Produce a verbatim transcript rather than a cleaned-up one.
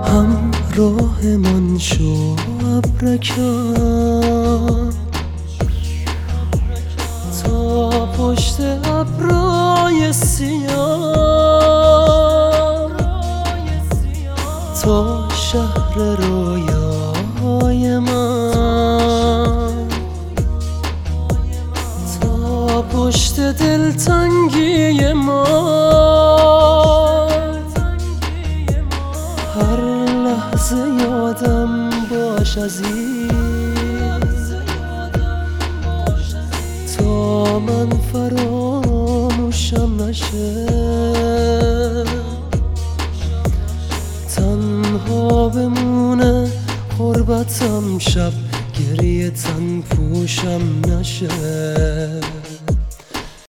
همراه من شو ابرکم تا پشت ابرای سیاه، تا شهر رویای من، تا پشت دلتنگی ما. هر لحظه یادم باش عزیز، تا من فراموشم نشه. تنها بمونه غربتم شب، گریه تن پوشم نشه.